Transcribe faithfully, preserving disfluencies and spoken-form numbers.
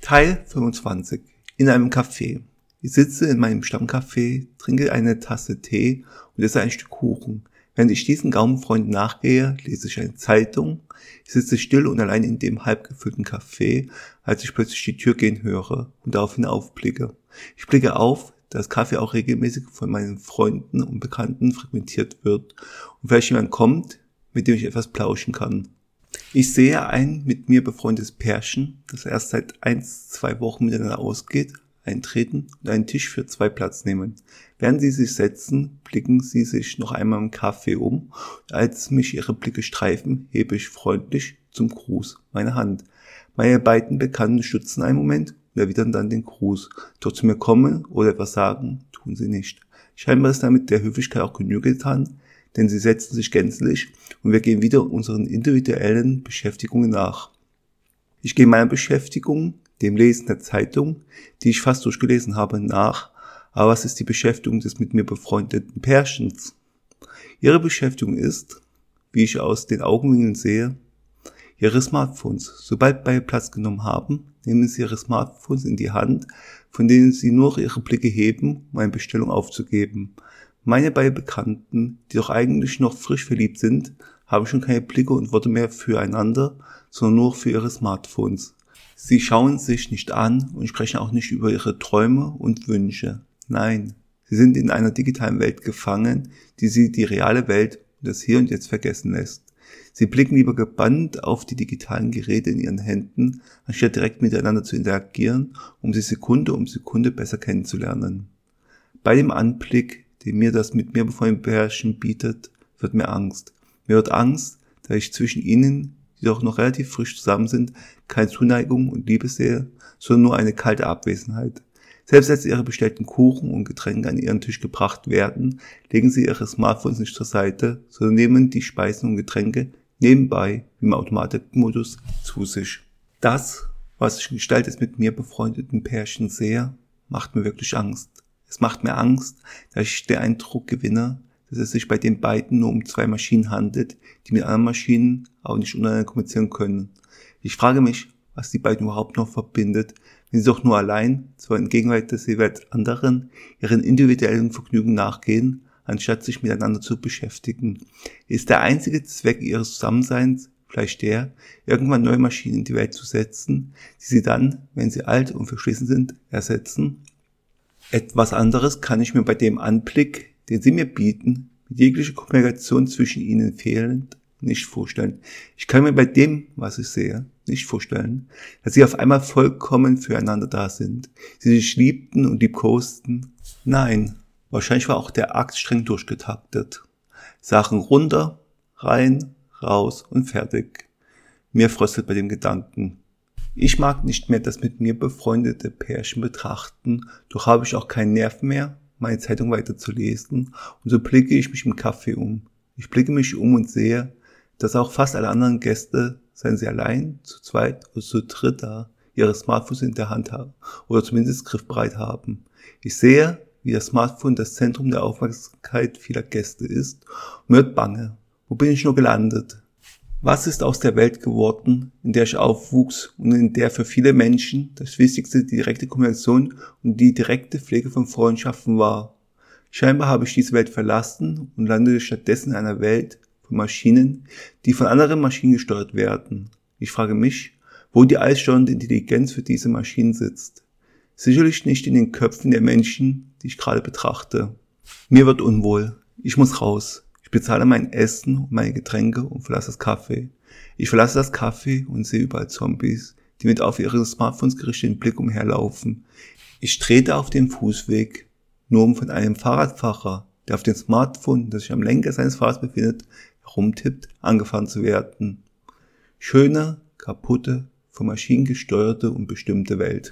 Teil fünfundzwanzig. In einem Café. Ich sitze in meinem Stammcafé, trinke eine Tasse Tee und esse ein Stück Kuchen. Während ich diesen Gaumenfreunden nachgehe, lese ich eine Zeitung. Ich sitze still und allein in dem halb gefüllten Café, als ich plötzlich die Tür gehen höre und daraufhin aufblicke. Ich blicke auf, da das Café auch regelmäßig von meinen Freunden und Bekannten frequentiert wird und vielleicht jemand kommt, mit dem ich etwas plauschen kann. Ich sehe ein mit mir befreundetes Pärchen, das erst seit eins, zwei Wochen miteinander ausgeht, eintreten und einen Tisch für zwei Platz nehmen. Während sie sich setzen, blicken sie sich noch einmal im Café um. Als mich ihre Blicke streifen, hebe ich freundlich zum Gruß meine Hand. Meine beiden Bekannten stützen einen Moment und erwidern dann den Gruß. Doch zu mir kommen oder etwas sagen, tun sie nicht. Scheinbar ist damit der Höflichkeit auch Genüge getan, denn sie setzen sich gänzlich und wir gehen wieder unseren individuellen Beschäftigungen nach. Ich gehe meiner Beschäftigung, dem Lesen der Zeitung, die ich fast durchgelesen habe, nach. Aber was ist die Beschäftigung des mit mir befreundeten Pärchens? Ihre Beschäftigung ist, wie ich aus den Augenwinkeln sehe, ihre Smartphones. Sobald beide Platz genommen haben, nehmen sie ihre Smartphones in die Hand, von denen sie nur ihre Blicke heben, um eine Bestellung aufzugeben. Meine beiden Bekannten, die doch eigentlich noch frisch verliebt sind, haben schon keine Blicke und Worte mehr füreinander, sondern nur für ihre Smartphones. Sie schauen sich nicht an und sprechen auch nicht über ihre Träume und Wünsche. Nein, sie sind in einer digitalen Welt gefangen, die sie die reale Welt und das Hier und Jetzt vergessen lässt. Sie blicken lieber gebannt auf die digitalen Geräte in ihren Händen, anstatt direkt miteinander zu interagieren, um sie Sekunde um Sekunde besser kennenzulernen. Bei dem Anblick, den mir das mit mir befreundete Pärchen bietet, wird mir Angst. Mir wird Angst, da ich zwischen ihnen, die doch noch relativ frisch zusammen sind, keine Zuneigung und Liebe sehe, sondern nur eine kalte Abwesenheit. Selbst als ihre bestellten Kuchen und Getränke an ihren Tisch gebracht werden, legen sie ihre Smartphones nicht zur Seite, sondern nehmen die Speisen und Getränke nebenbei, wie im Automatikmodus, zu sich. Das, was ich in Gestalt des mit mir befreundeten Pärchens sehe, macht mir wirklich Angst. Es macht mir Angst, da ich den Eindruck gewinne, dass es sich bei den beiden nur um zwei Maschinen handelt, die mit anderen Maschinen auch nicht untereinander kommunizieren können. Ich frage mich, was die beiden überhaupt noch verbindet, wenn sie doch nur allein, zwar in Gegenwart des jeweils anderen, ihren individuellen Vergnügen nachgehen, anstatt sich miteinander zu beschäftigen. Ist der einzige Zweck ihres Zusammenseins vielleicht der, irgendwann neue Maschinen in die Welt zu setzen, die sie dann, wenn sie alt und verschlissen sind, ersetzen? Etwas anderes kann ich mir bei dem Anblick, den sie mir bieten, mit jeglicher Kommunikation zwischen ihnen fehlend, nicht vorstellen. Ich kann mir bei dem, was ich sehe, nicht vorstellen, dass sie auf einmal vollkommen füreinander da sind. Sie sich liebten und liebkosten. Nein, wahrscheinlich war auch der Akt streng durchgetaktet. Sachen runter, rein, raus und fertig. Mir fröstelt bei dem Gedanken. Ich mag nicht mehr das mit mir befreundete Pärchen betrachten, doch habe ich auch keinen Nerv mehr, meine Zeitung weiter zu lesen, und so blicke ich mich im Café um. Ich blicke mich um und sehe, dass auch fast alle anderen Gäste, seien sie allein, zu zweit oder zu dritt da, ihre Smartphones in der Hand haben oder zumindest griffbereit haben. Ich sehe, wie das Smartphone das Zentrum der Aufmerksamkeit vieler Gäste ist und mir wird bange. Wo bin ich nur gelandet? Was ist aus der Welt geworden, in der ich aufwuchs und in der für viele Menschen das Wichtigste die direkte Kommunikation und die direkte Pflege von Freundschaften war? Scheinbar habe ich diese Welt verlassen und landete stattdessen in einer Welt von Maschinen, die von anderen Maschinen gesteuert werden. Ich frage mich, wo die allsteuernde Intelligenz für diese Maschinen sitzt. Sicherlich nicht in den Köpfen der Menschen, die ich gerade betrachte. Mir wird unwohl. Ich muss raus. Ich bezahle mein Essen und meine Getränke und verlasse das Café. Ich verlasse das Café und sehe überall Zombies, die mit auf ihre Smartphones gerichteten Blick umherlaufen. Ich trete auf den Fußweg, nur um von einem Fahrradfahrer, der auf dem Smartphone, das sich am Lenker seines Fahrrads befindet, herumtippt, angefahren zu werden. Schöne, kaputte, von Maschinen gesteuerte und bestimmte Welt.